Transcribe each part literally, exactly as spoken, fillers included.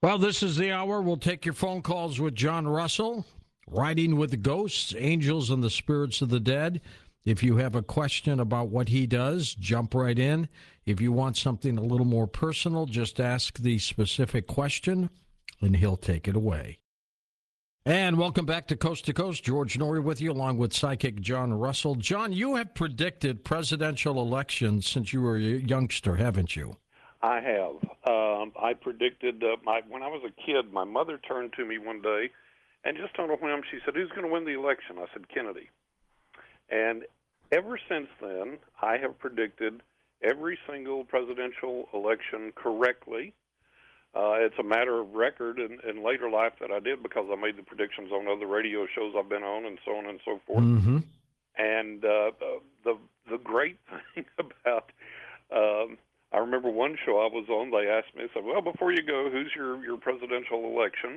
Well, this is the hour. We'll take your phone calls with John Russell, Riding with the Ghosts, Angels, and the Spirits of the Dead. If you have a question about what he does, jump right in. If you want something a little more personal, just ask the specific question, and he'll take it away. And welcome back to Coast to Coast. George Noory with you, along with psychic John Russell. John, you have predicted presidential elections since you were a youngster, haven't you? I have. Um, I predicted uh, my when I was a kid. My mother turned to me one day, and just on a whim, she said, "Who's going to win the election?" I said, "Kennedy." And ever since then, I have predicted every single presidential election correctly. Uh, it's a matter of record in, in later life that I did because I made the predictions on other radio shows I've been on, and so on and so forth. Mm-hmm. And uh, the the great thing about um, I remember one show I was on, they asked me, they said, well, before you go, who's your, your presidential election?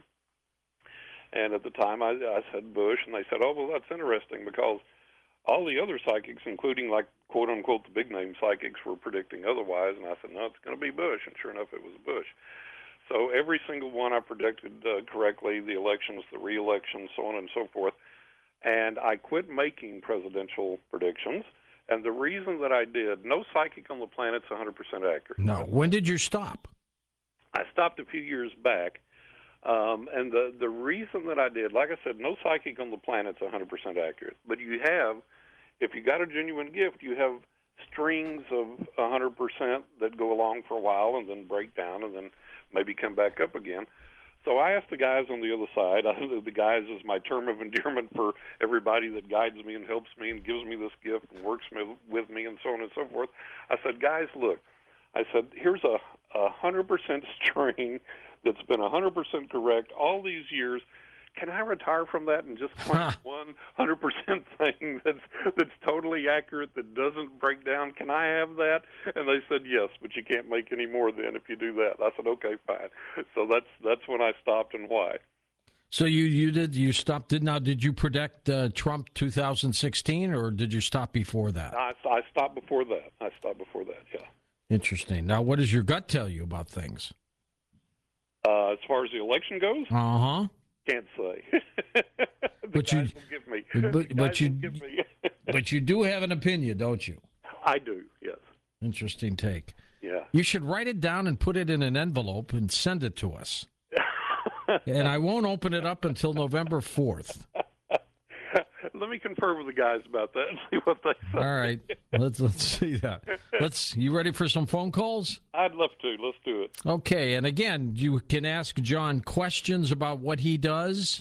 And at the time, I, I said Bush, and they said, oh, well, that's interesting because all the other psychics, including, like, quote-unquote, the big-name psychics, were predicting otherwise. And I said, no, it's going to be Bush. And sure enough, it was Bush. So every single one I predicted uh, correctly, the elections, the re-elections, so on and so forth. And I quit making presidential predictions. And the reason that I did, no psychic on the planet's one hundred percent accurate. No. When did you stop? I stopped a few years back. Um, and the, the reason that I did, like I said, no psychic on the planet's one hundred percent accurate. But you have, if you got a genuine gift, you have strings of one hundred percent that go along for a while and then break down and then maybe come back up again. So I asked the guys on the other side, the guys is my term of endearment for everybody that guides me and helps me and gives me this gift and works with me and so on and so forth. I said, guys, look, I said, here's a, a one hundred percent string that's been one hundred percent correct all these years. Can I retire from that and just claim one one hundred percent thing that's that's totally accurate, that doesn't break down? Can I have that? And they said, yes, but you can't make any more then if you do that. I said, okay, fine. So that's that's when I stopped and why. So you, you did, you stopped, did now, did you predict uh, Trump two thousand sixteen, or did you stop before that? I, I stopped before that. I stopped before that, yeah. Interesting. Now, what does your gut tell you about things? Uh, as far as the election goes? Uh-huh. Can't say. but you, give me. But, but you, give me. but you do have an opinion, don't you? I do. Yes. Interesting take. Yeah. You should write it down and put it in an envelope and send it to us. And I won't open it up until November fourth. Let me confer with the guys about that and see what they say. All right. Let's let's see that. Let's you ready for some phone calls? I'd love to. Let's do it. Okay, and again, you can ask John questions about what he does,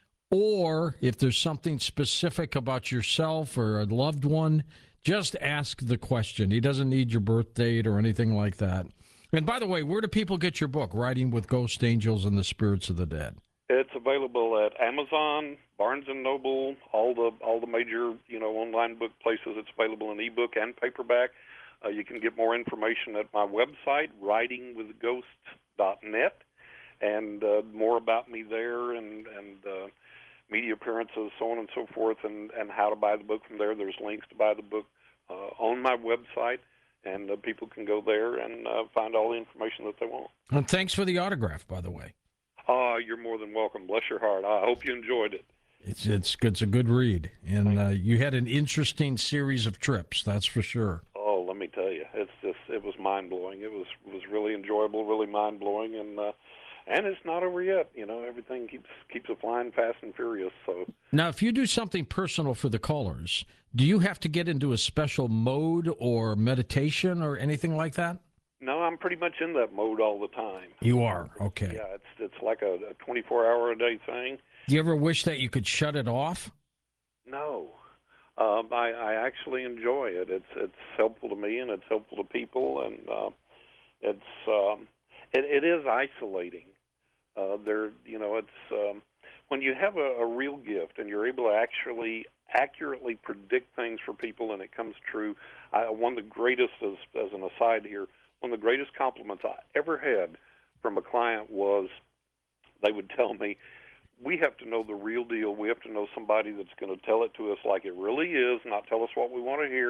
or if there's something specific about yourself or a loved one, just ask the question. He doesn't need your birth date or anything like that. And by the way, where do people get your book, Riding with Ghosts, Angels, and the Spirits of the Dead? It's available at Amazon, Barnes and Noble, all the all the major you know online book places. It's available in ebook and paperback. Uh, you can get more information at my website, riding with ghosts dot net, and uh, more about me there and and uh, media appearances, so on and so forth, and, and how to buy the book from there. There's links to buy the book uh, on my website, and uh, people can go there and uh, find all the information that they want. And thanks for the autograph, by the way. Oh, you're more than welcome. Bless your heart. I hope you enjoyed it. It's it's it's a good read, and uh, you had an interesting series of trips. That's for sure. Oh, let me tell you, it's just it was mind blowing. It was was really enjoyable, really mind blowing, and uh, and it's not over yet. You know, everything keeps keeps a flying fast and furious. So now, if you do something personal for the callers, do you have to get into a special mode or meditation or anything like that? No, I'm pretty much in that mode all the time. You are? Okay. Yeah, it's it's like a, a twenty-four hour a day thing. Do you ever wish that you could shut it off? No. Um, I, I actually enjoy it. It's it's helpful to me and it's helpful to people, and uh, it's um, it, it is isolating. Uh, there, you know, it's um, when you have a, a real gift and you're able to actually accurately predict things for people, and it comes true. I, one of the greatest, as as an aside here, one of the greatest compliments I ever had from a client was they would tell me, we have to know the real deal. We have to know somebody that's going to tell it to us like it really is, not tell us what we want to hear,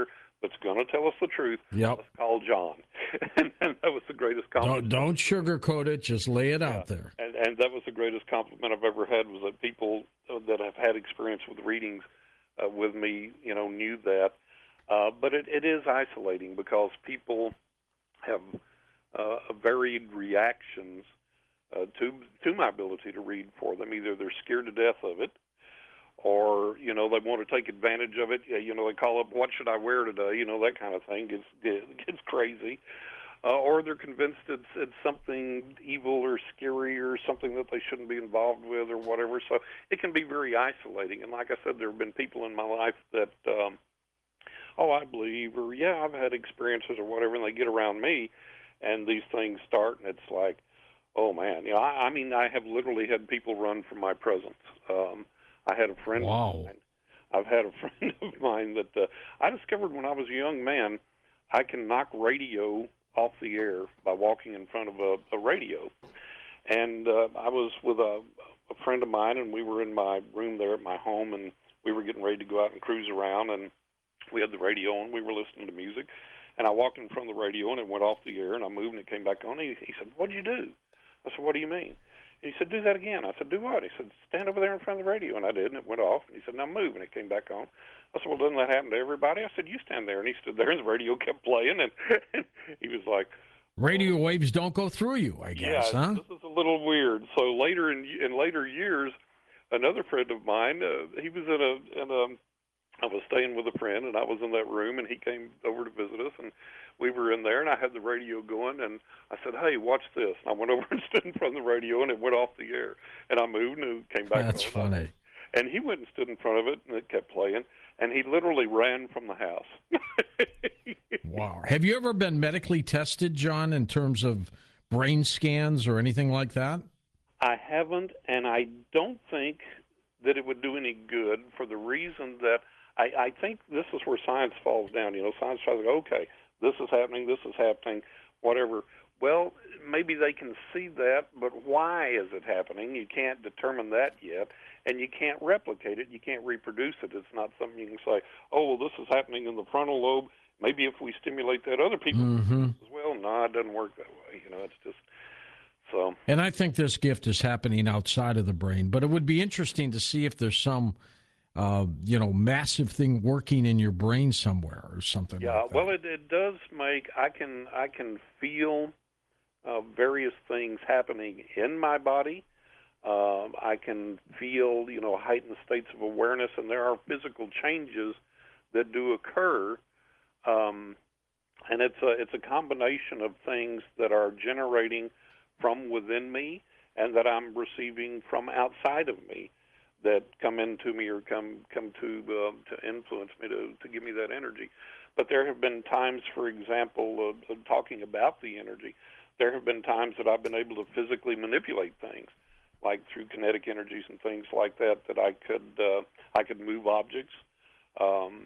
that's going to tell us the truth. Yep. Let's call John. and, and that was the greatest compliment. Don't, don't sugarcoat it. Just lay it yeah. out there. And, and that was the greatest compliment I've ever had, was that people that have had experience with readings uh, with me, you know, knew that. Uh, but it, it is isolating because people have uh, varied reactions uh, to to my ability to read for them. Either they're scared to death of it, or, you know, they want to take advantage of it. You know, they call up, what should I wear today? You know, that kind of thing gets gets crazy. Uh, or they're convinced it's it's something evil or scary or something that they shouldn't be involved with or whatever. So it can be very isolating. And like I said, there have been people in my life that, um, oh, I believe, or yeah, I've had experiences or whatever, and they get around me, and these things start, and it's like, oh man, you know, I, I mean, I have literally had people run from my presence. Um, I had a friend Wow. of mine. I've had a friend of mine that uh, I discovered when I was a young man, I can knock radio off the air by walking in front of a, a radio. And uh, I was with a, a friend of mine, and we were in my room there at my home, and we were getting ready to go out and cruise around, and we had the radio on. We were listening to music, and I walked in front of the radio, and it went off the air, and I moved, and it came back on. He, he said, "What'd you do?" I said, "What do you mean?" And he said, "Do that again." I said, "Do what?" He said, "Stand over there in front of the radio." And I did, and it went off. And he said, "Now move," and it came back on. I said, "Well, doesn't that happen to everybody?" I said, "You stand there." And he stood there, and the radio kept playing, and, and he was like, Radio waves don't go through you, I guess, yeah, huh? this is a little weird. So later in in later years, another friend of mine, uh, he was in a in a I was staying with a friend, and I was in that room, and he came over to visit us, and we were in there, and I had the radio going, and I said, "Hey, watch this." And I went over and stood in front of the radio, and it went off the air, and I moved, and it came back That's on. funny. And he went and stood in front of it, and it kept playing, and he literally ran from the house. Wow. Have you ever been medically tested, John, in terms of brain scans or anything like that? I haven't, and I don't think that it would do any good, for the reason that I, I think this is where science falls down. You know, science tries to go, okay, this is happening, this is happening, whatever. Well, maybe they can see that, but why is it happening? You can't determine that yet, and you can't replicate it. You can't reproduce it. It's not something you can say, oh, well, this is happening in the frontal lobe. Maybe if we stimulate that, other people Mm-hmm. as well. No, it doesn't work that way. You know, it's just so. And I think this gift is happening outside of the brain, but it would be interesting to see if there's some, uh, you know, massive thing working in your brain somewhere or something. Yeah, like that. well, it, it does make, I can I can feel uh, various things happening in my body. Um, I can feel, you know, heightened states of awareness, and there are physical changes that do occur. Um, and it's a it's a combination of things that are generating from within me and that I'm receiving from outside of me, that come into me or come come to uh, to influence me, to to give me that energy. But there have been times, for example, uh, talking about the energy, there have been times that I've been able to physically manipulate things, like through kinetic energies and things like that, that I could uh, I could move objects. Um,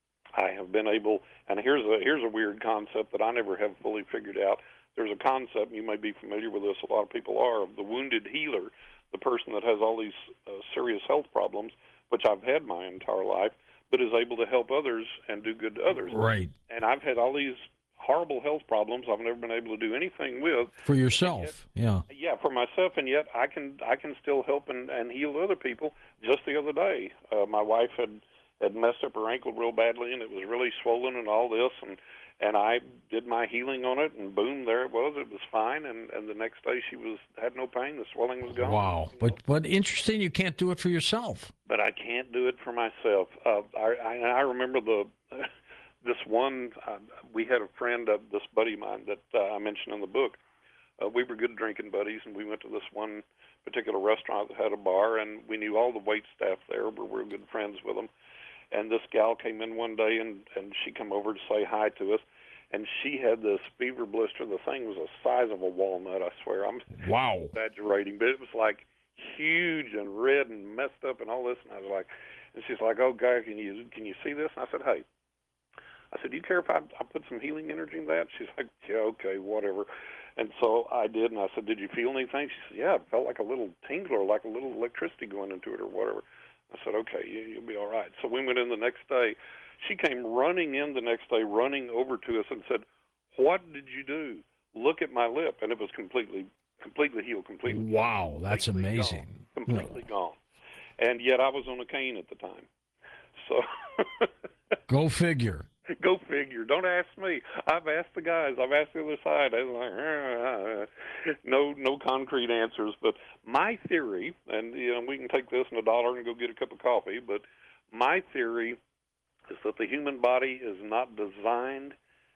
I have been able, and here's a here's a weird concept that I never have fully figured out. There's a concept, you may be familiar with this, a lot of people are, of the wounded healer, the person that has all these uh, serious health problems, which I've had my entire life, but is able to help others and do good to others. Right. And I've had all these horrible health problems I've never been able to do anything with. For yourself, yet, yeah. Yeah, for myself, and yet I can I can still help and, and heal other people. Just the other day, uh, my wife had, had messed up her ankle real badly, and it was really swollen and all this, and and I did my healing on it, and boom, there it was. It was fine, and, and the next day she was had no pain. The swelling was gone. Wow. But but interesting, you can't do it for yourself. But I can't do it for myself. Uh, I, I I remember the this one. Uh, we had a friend, uh, this buddy of mine that uh, I mentioned in the book. Uh, we were good drinking buddies, and we went to this one particular restaurant that had a bar, and we knew all the wait staff there. We were good friends with them. And this gal came in one day, and, and she came over to say hi to us, and she had this fever blister. The thing was the size of a walnut, I swear. I'm Wow. exaggerating, but it was like huge and red and messed up and all this. And I was like, and she's like, "Oh, God, can you can you see this?" And I said, "Hey," I said, "Do you care if I, I put some healing energy in that?" She's like, "Yeah, okay, whatever." And so I did, and I said, "Did you feel anything?" She said, "Yeah, it felt like a little tingle or like a little electricity going into it or whatever." I said, "Okay, you, you'll be all right." So we went in the next day, She came running in the next day, running over to us and said, "What did you do? Look at my lip." And it was completely, completely healed, completely. Wow, that's completely amazing. Gone, completely gone. And yet I was on a cane at the time. So Go figure. Go figure. Don't ask me. I've asked the guys. I've asked the other side. I was like, uh, no, no concrete answers. But my theory, and you know, we can take this in a dollar and go get a cup of coffee. But my theory is that the human body is not designed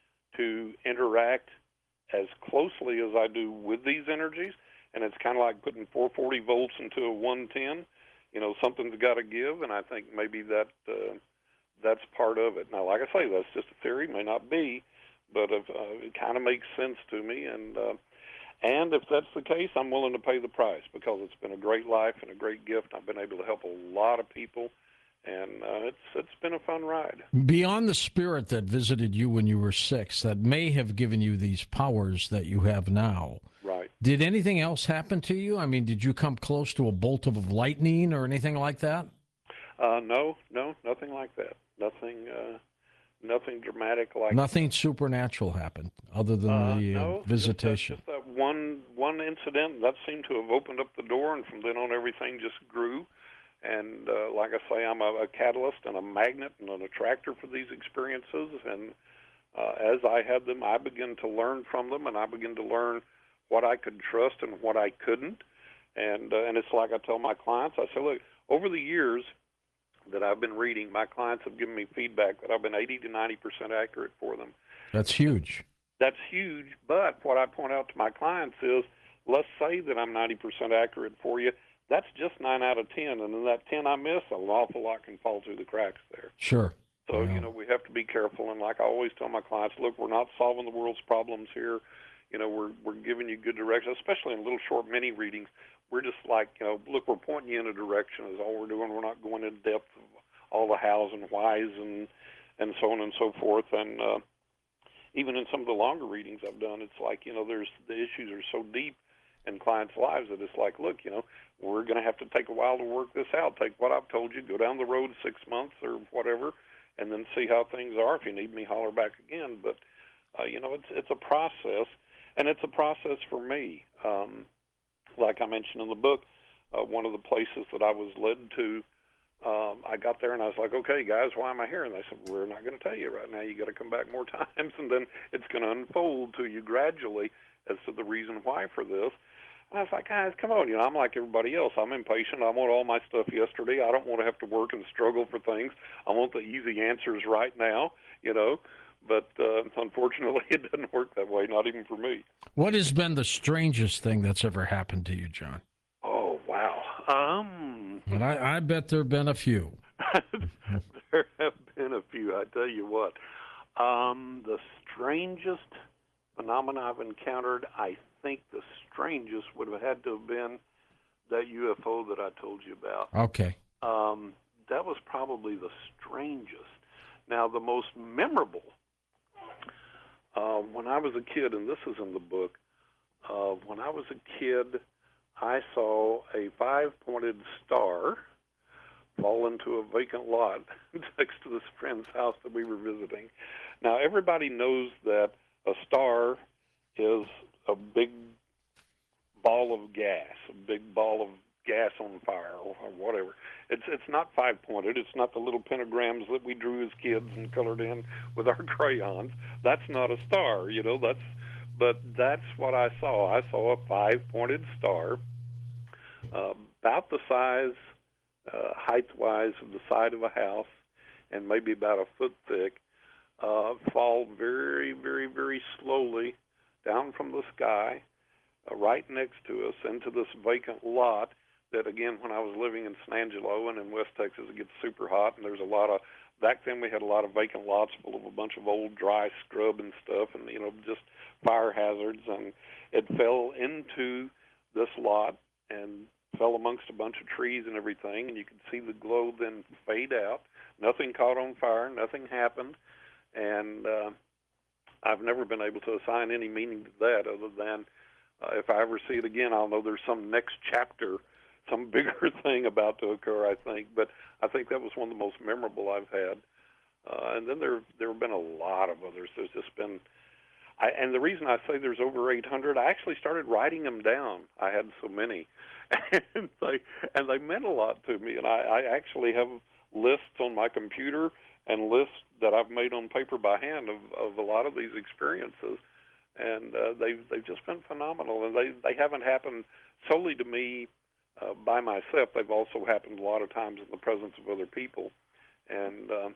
to interact as closely as I do with these energies, and it's kind of like putting four forty volts into a one ten. You know, something's got to give, and I think maybe that. Uh, That's part of it. Now, like I say, that's just a theory, may not be, but if, uh, it kind of makes sense to me. And uh, and if that's the case, I'm willing to pay the price because it's been a great life and a great gift. I've been able to help a lot of people, and uh, it's it's been a fun ride. Beyond the spirit that visited you when you were six, that may have given you these powers that you have now. Right. Did anything else happen to you? I mean, did you come close to a bolt of lightning or anything like that? Uh, no, no, nothing like that. Nothing, uh, nothing dramatic like Nothing supernatural happened other than uh, the uh, no, visitation. Just that, just that one one incident that seemed to have opened up the door, and from then on, everything just grew. And uh, like I say, I'm a, a catalyst and a magnet and an attractor for these experiences. And uh, as I had them, I began to learn from them, and I began to learn what I could trust and what I couldn't. And uh, and it's like I tell my clients, I say, look, over the years that I've been reading, my clients have given me feedback that I've been eighty to ninety percent accurate for them. That's huge. That's huge, but what I point out to my clients is, let's say that I'm ninety percent accurate for you. That's just nine out of ten, and in that ten I miss, an awful lot can fall through the cracks there. Sure. So, yeah. you know, we have to be careful, and like I always tell my clients, look, we're not solving the world's problems here. You know, we're we're giving you good direction, especially in little short mini readings. We're just like, you know, look, we're pointing you in a direction is all we're doing. We're not going in depth of all the hows and whys and and so on and so forth. And uh, even in some of the longer readings I've done, it's like, you know, there's the issues are so deep in clients' lives that it's like, look, you know, we're going to have to take a while to work this out. Take what I've told you, go down the road six months or whatever, and then see how things are. If you need me, holler back again. But, uh, you know, it's it's a process, and it's a process for me. Um, like I mentioned in the book, uh, one of the places that I was led to, um, I got there and I was like, okay, guys, why am I here? And they said, we're not going to tell you right now. You got to come back more times, and then it's going to unfold to you gradually as to the reason why for this. And I was like, guys, come on. You know, I'm like everybody else. I'm impatient. I want all my stuff yesterday. I don't want to have to work and struggle for things. I want the easy answers right now, you know. But uh, unfortunately, it doesn't work that way, not even for me. What has been the strangest thing that's ever happened to you, John? Oh, wow. Um, and I, I bet there have been a few. There have been a few, I tell you what. Um, the strangest phenomena I've encountered, I think the strangest would have had to have been that U F O that I told you about. Okay. Um, that was probably the strangest. Now, the most memorable, uh, when I was a kid, and this is in the book, uh, when I was a kid, I saw a five-pointed star fall into a vacant lot next to this friend's house that we were visiting. Now, everybody knows that a star is a big ball of gas, a big ball of gas on fire or whatever. It's it's not five-pointed. It's not the little pentagrams that we drew as kids and colored in with our crayons. That's not a star, you know. That's but that's what I saw. I saw a five-pointed star, uh, about the size, uh, height-wise, of the side of a house, and maybe about a foot thick, uh, fall very, very, very slowly down from the sky, uh, right next to us, into this vacant lot. That, again, when I was living in San Angelo and in West Texas, it gets super hot, and there's a lot of, back then we had a lot of vacant lots full of a bunch of old dry scrub and stuff and, you know, just fire hazards, and it fell into this lot and fell amongst a bunch of trees and everything, and you could see the glow then fade out. Nothing caught on fire, nothing happened, and uh, I've never been able to assign any meaning to that other than uh, if I ever see it again, I'll know there's some next chapter, some bigger thing about to occur, I think. But I think that was one of the most memorable I've had. Uh, and then there there have been a lot of others. There's just been, I, and the reason I say there's over eight hundred, I actually started writing them down. I had so many, and they and they meant a lot to me. And I, I actually have lists on my computer and lists that I've made on paper by hand of, of a lot of these experiences, and uh, they've they've just been phenomenal. And they they haven't happened solely to me uh, by myself. They've also happened a lot of times in the presence of other people, and uh,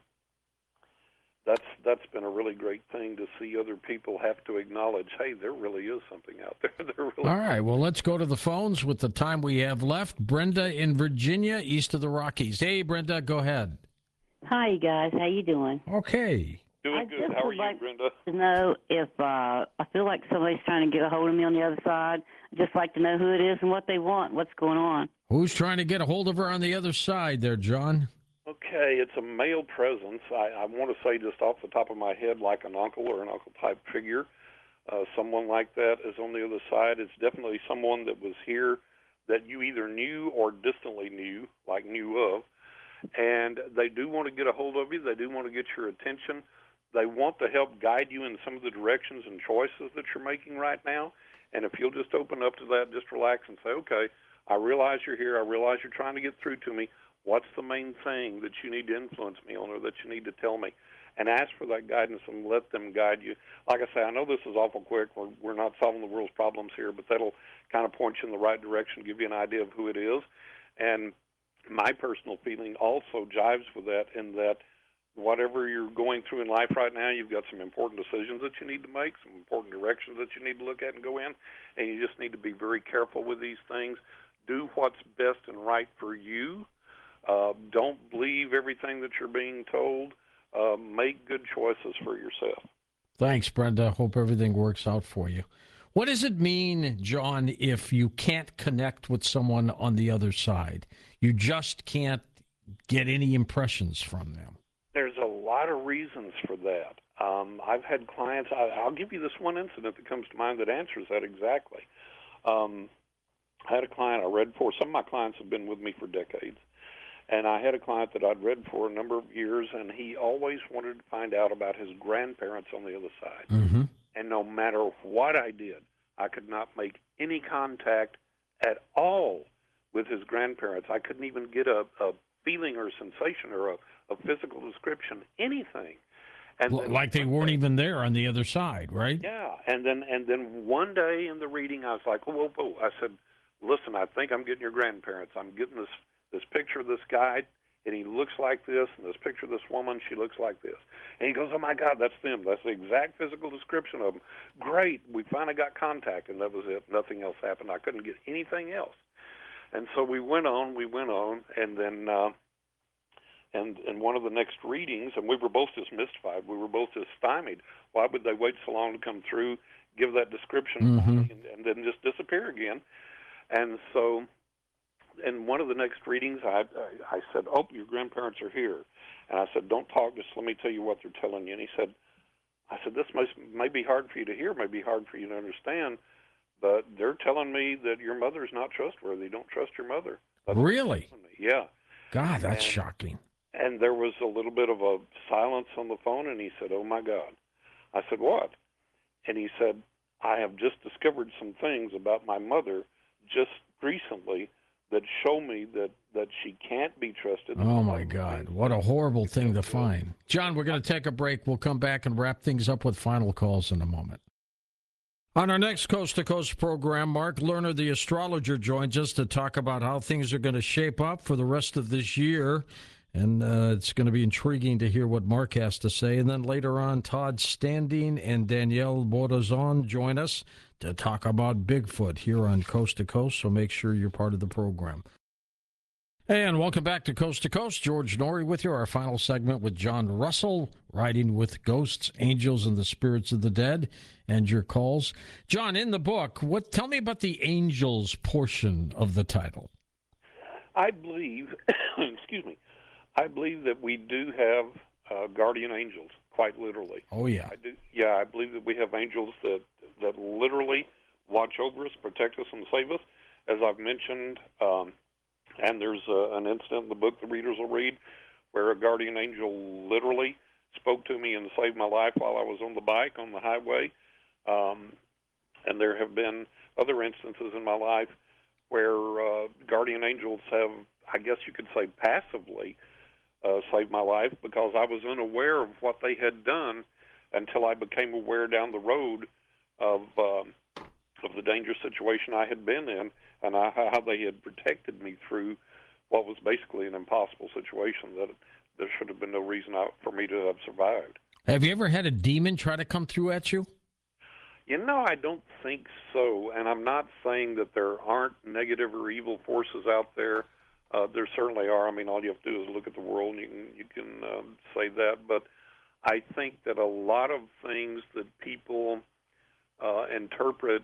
that's that's been a really great thing to see other people have to acknowledge, hey, there really is something out there. there really All right, well, let's go to the phones with the time we have left. Brenda in Virginia, east of the Rockies. Hey, Brenda, go ahead. Hi, you guys. How you doing? Okay. Doing I good. just How are would you, like Brenda? to know if uh, I feel like somebody's trying to get a hold of me on the other side. I'd just like to know who it is and what they want, what's going on. Who's trying to get a hold of her on the other side there, John? Okay, it's a male presence. I, I want to say just off the top of my head, like an uncle or an uncle-type figure. Uh, someone like that is on the other side. It's definitely someone that was here that you either knew or distantly knew, like knew of. And they do want to get a hold of you. They do want to get your attention. They want to help guide you in some of the directions and choices that you're making right now. And if you'll just open up to that, just relax and say, okay, I realize you're here. I realize you're trying to get through to me. What's the main thing that you need to influence me on or that you need to tell me? And ask for that guidance and let them guide you. Like I say, I know this is awful quick. We're, we're not solving the world's problems here, but that'll kind of point you in the right direction, give you an idea of who it is. And my personal feeling also jives with that in that whatever you're going through in life right now, you've got some important decisions that you need to make, some important directions that you need to look at and go in, and you just need to be very careful with these things. Do what's best and right for you. Uh, don't believe everything that you're being told. Uh, make good choices for yourself. Thanks, Brenda. Hope everything works out for you. What does it mean, John, if you can't connect with someone on the other side? You just can't get any impressions from them. There's a lot of reasons for that. Um, I've had clients, I, I'll give you this one incident that comes to mind that answers that exactly. Um, I had a client I read for. Some of my clients have been with me for decades. And I had a client that I'd read for a number of years, and he always wanted to find out about his grandparents on the other side. Mm-hmm. And no matter what I did, I could not make any contact at all with his grandparents. I couldn't even get a, a feeling or sensation or a, a physical description, anything. And then, like they weren't even there on the other side, right? Yeah, and then and then one day in the reading, I was like, whoa, whoa, whoa. I said, listen, I think I'm getting your grandparents. I'm getting this this picture of this guy, and he looks like this, and this picture of this woman, she looks like this. And he goes, oh, my God, that's them. That's the exact physical description of them. Great. We finally got contact, and that was it. Nothing else happened. I couldn't get anything else. And so we went on, we went on, and then uh, and in one of the next readings, and we were both just mystified. We were both just stymied. Why would they wait so long to come through, give that description, Mm-hmm. and, and then just disappear again? And so in one of the next readings, I, I I said, oh, your grandparents are here. And I said, don't talk, just let me tell you what they're telling you. And he said, I said, this may, may be hard for you to hear, may be hard for you to understand, but they're telling me that your mother's not trustworthy. Don't trust your mother. That's Really? Yeah. God, that's And- shocking. And there was a little bit of a silence on the phone, and he said, oh, my God. I said, what? And he said, I have just discovered some things about my mother just recently that show me that, that she can't be trusted. Oh, my God. What a horrible thing to find. John, we're going to take a break. We'll come back and wrap things up with final calls in a moment. On our next Coast to Coast program, Mark Lerner, the astrologer, joins us to talk about how things are going to shape up for the rest of this year. And uh, it's going to be intriguing to hear what Mark has to say. And then later on, Todd Standing and Danielle Borazon join us to talk about Bigfoot here on Coast to Coast. So make sure you're part of the program. And welcome back to Coast to Coast. George Norrie with you. Our final segment with John Russell, Riding with Ghosts, Angels, and the Spirits of the Dead, and your calls. John, in the book, what? Tell me about the angels portion of the title. I believe, excuse me, I believe that we do have uh, guardian angels, quite literally. Oh, yeah. I do, yeah, I believe that we have angels that, that literally watch over us, protect us, and save us. As I've mentioned, um, and there's uh, an incident in the book the readers will read where a guardian angel literally spoke to me and saved my life while I was on the bike on the highway. Um, and there have been other instances in my life where uh, guardian angels have, I guess you could say, passively uh, saved my life because I was unaware of what they had done until I became aware down the road of um, of the dangerous situation I had been in and I, how they had protected me through what was basically an impossible situation that there should have been no reason out for me to have survived. Have you ever had a demon try to come through at you? You know, I don't think so, and I'm not saying that there aren't negative or evil forces out there. Uh, there certainly are. I mean, all you have to do is look at the world, and you can you can um, say that. But I think that a lot of things that people uh, interpret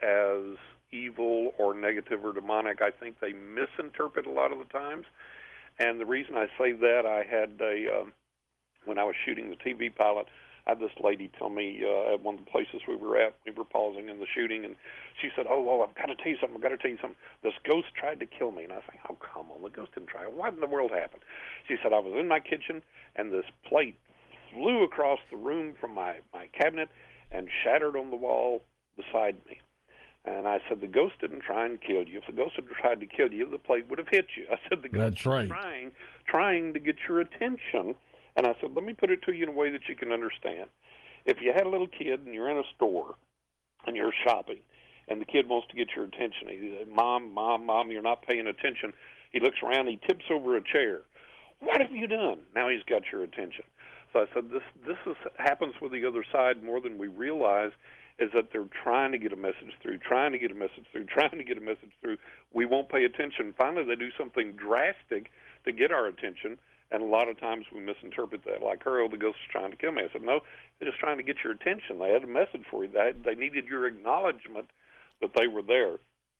as evil or negative or demonic, I think they misinterpret a lot of the times. And the reason I say that, I had a um, when I was shooting the T V pilot, I had this lady tell me uh, at one of the places we were at, we were pausing in the shooting, and she said, oh, oh, I've got to tell you something, I've got to tell you something. This ghost tried to kill me. And I was like, oh, come on, the ghost didn't try. What in the world happened? She said, I was in my kitchen, and this plate flew across the room from my, my cabinet and shattered on the wall beside me. And I said, the ghost didn't try and kill you. If the ghost had tried to kill you, the plate would have hit you. I said, the ghost That's right. was trying, trying to get your attention. And I said, let me put it to you in a way that you can understand. If you had a little kid and you're in a store and you're shopping and the kid wants to get your attention, he said, Mom, Mom, Mom, you're not paying attention. He looks around, he tips over a chair. What have you done? Now he's got your attention. So I said, this this is, happens with the other side more than we realize, is that they're trying to get a message through, trying to get a message through, trying to get a message through. We won't pay attention. Finally, they do something drastic to get our attention, and a lot of times we misinterpret that. Like her, oh, the ghost is trying to kill me. I said, no, they're just trying to get your attention. They had a message for you. They, they needed your acknowledgement that they were there.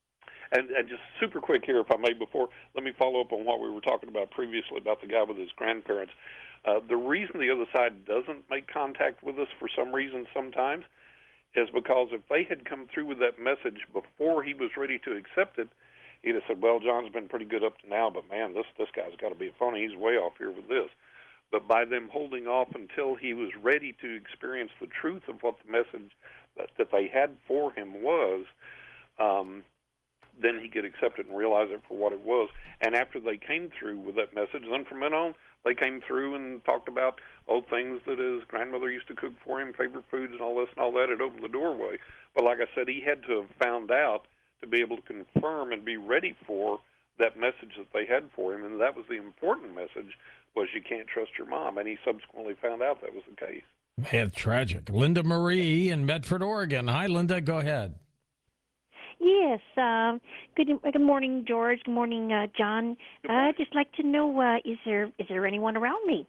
And, and just super quick here, if I may, before, let me follow up on what we were talking about previously about the guy with his grandparents. Uh, the reason the other side doesn't make contact with us for some reason sometimes is because if they had come through with that message before he was ready to accept it, he'd have said, well, John's been pretty good up to now, but, man, this this guy's got to be a phony. He's way off here with this. But by them holding off until he was ready to experience the truth of what the message that, that they had for him was, um, then he could accept it and realize it for what it was. And after they came through with that message, then from then on, they came through and talked about old things that his grandmother used to cook for him, favorite foods and all this and all that. It opened the doorway. But like I said, he had to have found out to be able to confirm and be ready for that message that they had for him. And that was the important message, was you can't trust your mom. And he subsequently found out that was the case. Man, tragic. Linda Marie in Medford, Oregon. Hi, Linda. Go ahead. Yes. Um, good. Good morning, George. Good morning, uh, John. Good morning. I'd just like to know: uh, is there is there anyone around me?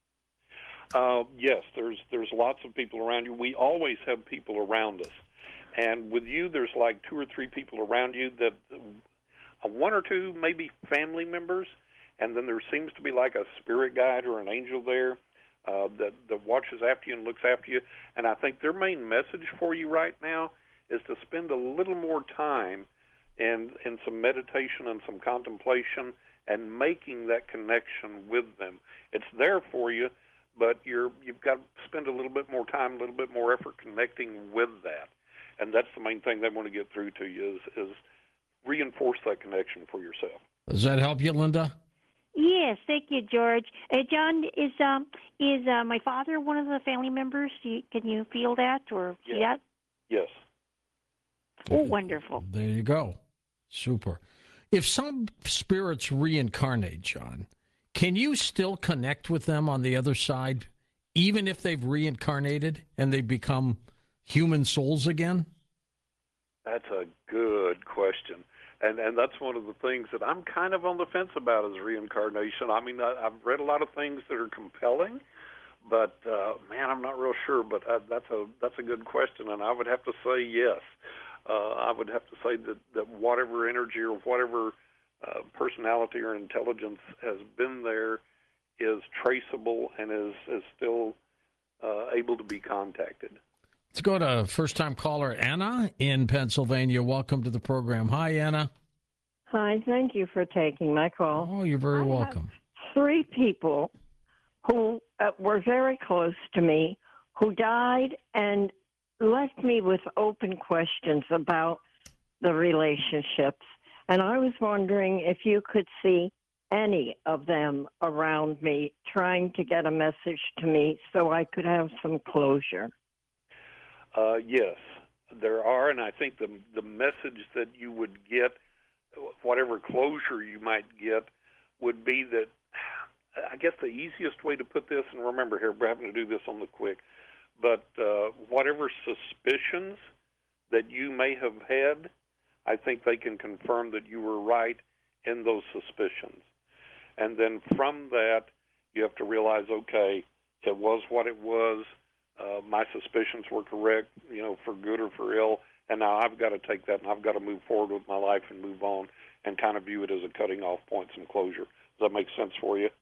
Uh, yes, there's there's lots of people around you. We always have people around us, and with you, there's like two or three people around you that uh, one or two maybe family members, and then there seems to be like a spirit guide or an angel there uh, that that watches after you and looks after you. And I think their main message for you right now is to spend a little more time in in some meditation and some contemplation and making that connection with them. It's there for you, but you're you've got to spend a little bit more time, a little bit more effort connecting with that. And that's the main thing they want to get through to you is, is reinforce that connection for yourself. Does that help you, Linda? Yes, thank you, George. Uh, John, is um is uh, my father one of the family members? Do you, can you feel that or see Yes. that? Yes. Oh, wonderful. There you go. Super. If some spirits reincarnate, John, can you still connect with them on the other side, even if they've reincarnated and they become human souls again? That's a good question. And and that's one of the things that I'm kind of on the fence about is reincarnation. I mean, I, I've read a lot of things that are compelling, but, uh, man, I'm not real sure. But uh, that's a that's a good question, and I would have to say yes. Uh, I would have to say that, that whatever energy or whatever uh, personality or intelligence has been there is traceable and is, is still uh, able to be contacted. Let's go to first-time caller Anna in Pennsylvania. Welcome to the program. Hi, Anna. Hi, thank you for taking my call. Oh, you're very I have welcome. Three people who uh, were very close to me, who died and left me with open questions about the relationships. And I was wondering if you could see any of them around me trying to get a message to me so I could have some closure. Uh, yes, there are, and I think the the message that you would get, whatever closure you might get, would be that, I guess the easiest way to put this, and remember here, we're having to do this on the quick, but uh, whatever suspicions that you may have had, I think they can confirm that you were right in those suspicions. And then from that, you have to realize, okay, it was what it was. Uh, my suspicions were correct, you know, for good or for ill. And now I've got to take that and I've got to move forward with my life and move on and kind of view it as a cutting off point, some closure. Does that make sense for you?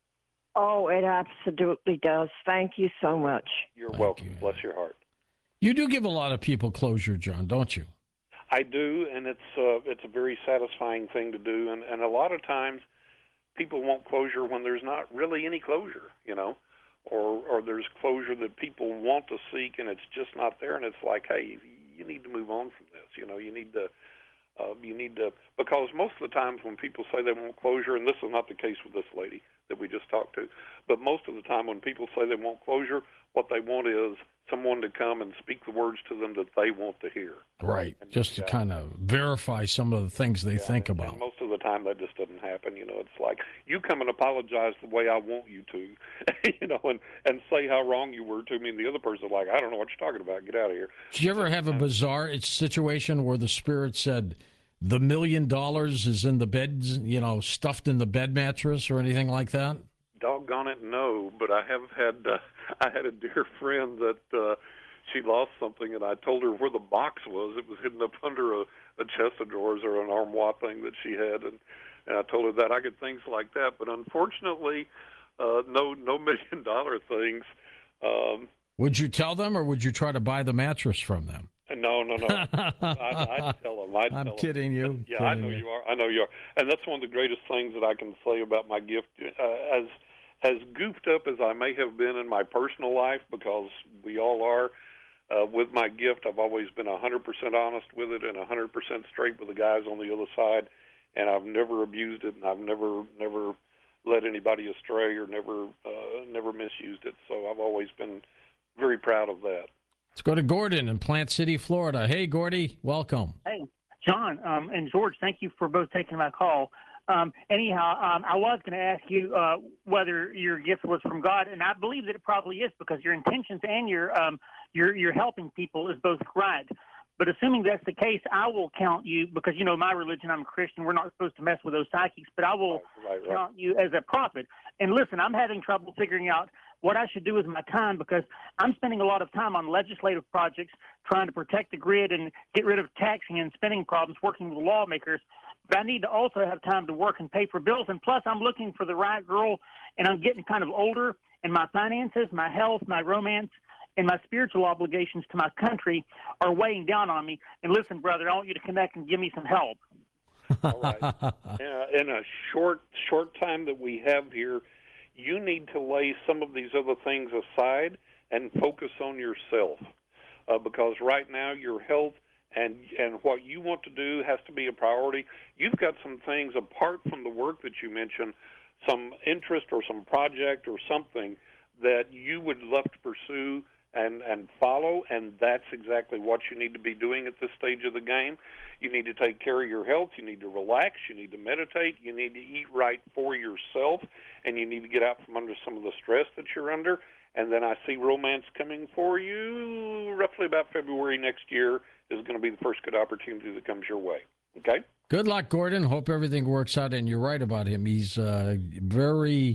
Oh, it absolutely does. Thank you so much. You're Thank welcome. you. Bless your heart. You do give a lot of people closure, John, don't you? I do, and it's uh, it's a very satisfying thing to do. And, and a lot of times people want closure when there's not really any closure, you know, or or there's closure that people want to seek and it's just not there. And it's like, hey, you need to move on from this. You know, you need to, uh, you need to, because most of the times when people say they want closure, and this is not the case with this lady that we just talked to, but most of the time when people say they want closure, what they want is someone to come and speak the words to them that they want to hear. Right. And, Just to yeah. kind of verify some of the things they Yeah, think and, about. and most of the time that just doesn't happen. You know, it's like, you come and apologize the way I want you to, you know, and, and say how wrong you were to me, and the other person's like, I don't know what you're talking about. Get out of here. Did you ever have a bizarre situation where the spirit said, the million dollars is in the bed, you know, stuffed in the bed mattress or anything like that? Doggone it, no. But I have had, uh, I had a dear friend that uh, she lost something, and I told her where the box was. It was hidden up under a, a chest of drawers or an armoire thing that she had, and, and I told her that. I get things like that, but unfortunately, uh, no, no million dollar things. Um, Would you tell them, or would you try to buy the mattress from them? No, no, no. I'd, I'd tell them. I'd I'm tell kidding you. them. Yeah, kidding I know you. you are. I know you are. And that's one of the greatest things that I can say about my gift. Uh, as as goofed up as I may have been in my personal life, because we all are, uh, with my gift, I've always been one hundred percent honest with it and one hundred percent straight with the guys on the other side. And I've never abused it, and I've never never led anybody astray or never uh, never misused it. So I've always been very proud of that. Let's go to Gordon in Plant City, Florida. Hey, Gordy, welcome. Hey, John um, and George, thank you for both taking my call. Um, anyhow, um, I was going to ask you uh, whether your gift was from God, and I believe that it probably is, because your intentions and your um, your your helping people is both right. But assuming that's the case, I will count you, because, you know, my religion, I'm a Christian. We're not supposed to mess with those psychics, but I will Right, right, right. count you as a prophet. And listen, I'm having trouble figuring out what I should do with my time, because I'm spending a lot of time on legislative projects trying to protect the grid and get rid of taxing and spending problems, working with lawmakers. But I need to also have time to work and pay for bills. And plus, I'm looking for the right girl, and I'm getting kind of older, and my finances, my health, my romance, and my spiritual obligations to my country are weighing down on me. And listen, brother, I want you to connect and give me some help. All right. Uh, in a short short time that we have here, you need to lay some of these other things aside and focus on yourself, uh, because right now your health and and what you want to do has to be a priority. You've got some things apart from the work that you mentioned, some interest or some project or something that you would love to pursue and, and follow, and that's exactly what you need to be doing at this stage of the game. You need to take care of your health. You need to relax. You need to meditate. You need to eat right for yourself, and you need to get out from under some of the stress that you're under. And then I see romance coming for you roughly about February next year is going to be the first good opportunity that comes your way. Okay? Good luck, Gordon. Hope everything works out. And you're right about him. He's uh, very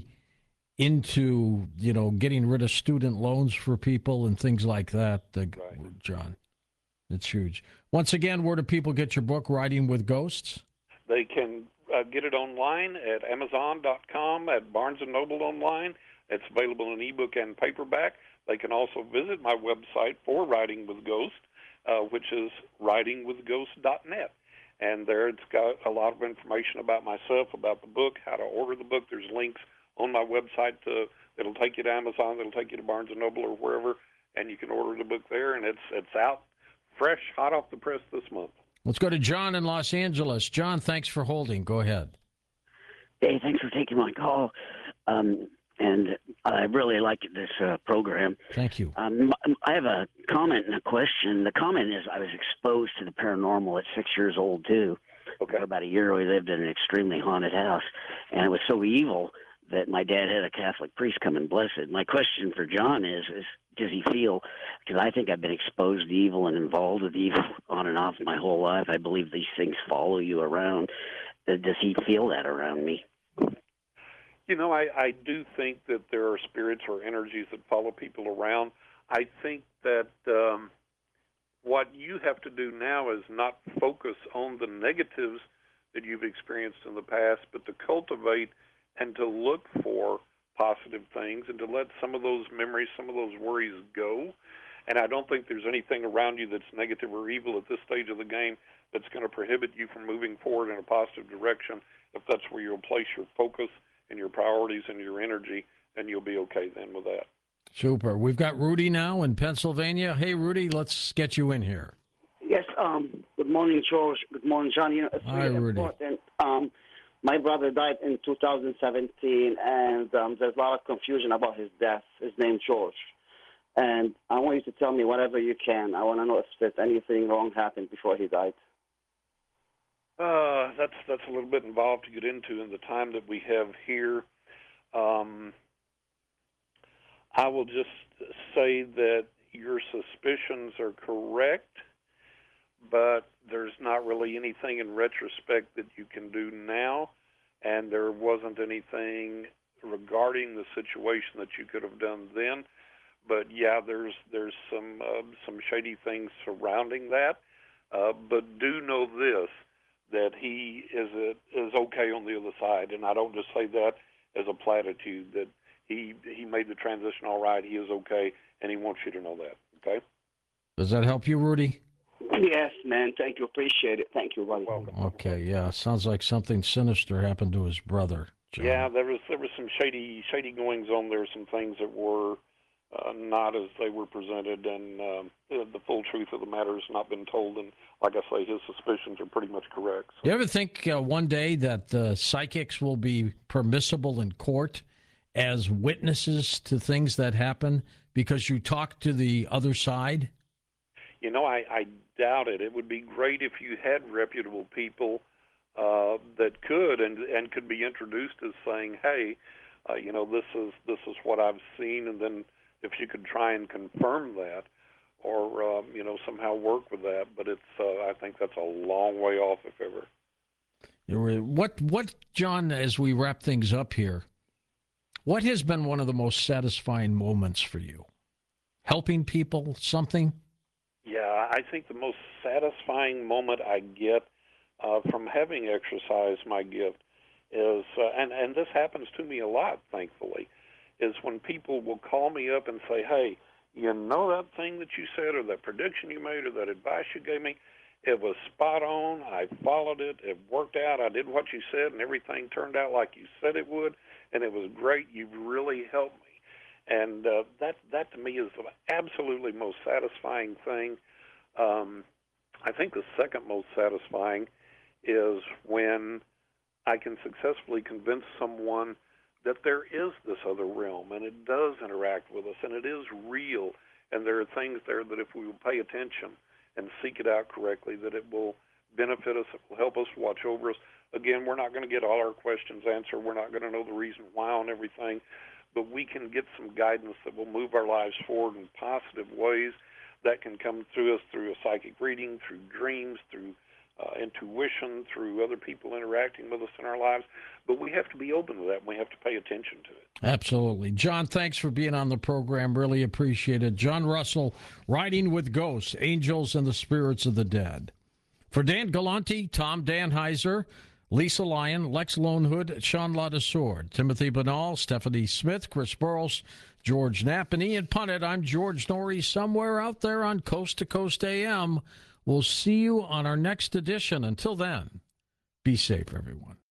into, you know, getting rid of student loans for people and things like that, uh, Right. John. It's huge. Once again, where do people get your book, Riding with Ghosts? They can uh, get it online at amazon dot com, at Barnes and Noble online. It's available in ebook and paperback. They can also visit my website for Riding with Ghosts, uh, which is riding with ghosts dot net. And there it's got a lot of information about myself, about the book, how to order the book. There's links on my website. To, it'll take you to Amazon. It'll take you to Barnes and Noble or wherever, and you can order the book there. And it's it's out, fresh, hot off the press this month. Let's go to John in Los Angeles. John, thanks for holding. Go ahead. Hey, thanks for taking my call. Um, and I really like this uh, program. Thank you. Um, I have a comment and a question. The comment is I was exposed to the paranormal at six years old, too. Okay. For about a year, we lived in an extremely haunted house, and it was so evil that my dad had a Catholic priest come and bless it. My question for John is, is does he feel, because I think I've been exposed to evil and involved with evil on and off my whole life. I believe these things follow you around. Uh, Does he feel that around me? You know, I, I do think that there are spirits or energies that follow people around. I think that um, what you have to do now is not focus on the negatives that you've experienced in the past, but to cultivate and to look for positive things and to let some of those memories, some of those worries go. And I don't think there's anything around you that's negative or evil at this stage of the game that's going to prohibit you from moving forward in a positive direction. If that's where you'll place your focus and your priorities and your energy, then you'll be okay then with that. Super. We've got Rudy now in Pennsylvania. Hey, Rudy, let's get you in here. Yes. Um. Good morning, George. Good morning, John. You know, it's Hi, really Rudy. important. Um, my brother died in two thousand seventeen, and um, there's a lot of confusion about his death. His name George, and I want you to tell me whatever you can. I want to know if there's anything wrong happened before he died. Uh, that's that's a little bit involved to get into in the time that we have here. Um, I will just say that your suspicions are correct, but there's not really anything in retrospect that you can do now, and there wasn't anything regarding the situation that you could have done then. But yeah, there's there's some uh, some shady things surrounding that. Uh, but do know this, that he is a, is okay on the other side, and I don't just say that as a platitude, that he he made the transition all right, he is okay, and he wants you to know that, okay? Does that help you, Rudy? Yes, man. Thank you. Appreciate it. Thank you, buddy. Welcome. Okay, yeah. Sounds like something sinister happened to his brother, John. Yeah, there was there was some shady shady goings on there, some things that were uh, not as they were presented, and um, the, the full truth of the matter has not been told, and like I say, his suspicions are pretty much correct. So. You ever think uh, one day that uh, psychics will be permissible in court as witnesses to things that happen because you talk to the other side? You know, I, I doubt it. It would be great if you had reputable people uh, that could and and could be introduced as saying, "Hey, uh, you know, this is this is what I've seen," and then if you could try and confirm that, or um, you know, somehow work with that. But it's uh, I think that's a long way off, if ever. What what John? As we wrap things up here, what has been one of the most satisfying moments for you? Helping people, something? Yeah, I think the most satisfying moment I get uh, from having exercised my gift is, uh, and, and this happens to me a lot, thankfully, is when people will call me up and say, "Hey, you know that thing that you said or that prediction you made or that advice you gave me, it was spot on. I followed it. It worked out. I did what you said, and everything turned out like you said it would, and it was great. You've really helped me." And uh, that, that to me is the absolutely most satisfying thing. Um, I think the second most satisfying is when I can successfully convince someone that there is this other realm, and it does interact with us, and it is real, and there are things there that if we will pay attention and seek it out correctly, that it will benefit us, it will help us, watch over us. Again, we're not going to get all our questions answered. We're not going to know the reason why on everything, but we can get some guidance that will move our lives forward in positive ways. That can come through us through a psychic reading, through dreams, through uh, intuition, through other people interacting with us in our lives. But we have to be open to that, and we have to pay attention to it. Absolutely. John, thanks for being on the program. Really appreciate it. John Russell, Riding with Ghosts, Angels and the Spirits of the Dead. For Dan Galante, Tom Danheiser, Lisa Lyon, Lex Lonehood, Sean Ladesseur, Timothy Banal, Stephanie Smith, Chris Burrows, George Knapp, and Ian Punnett, I'm George Norrie, somewhere out there on Coast to Coast A M. We'll see you on our next edition. Until then, be safe, everyone.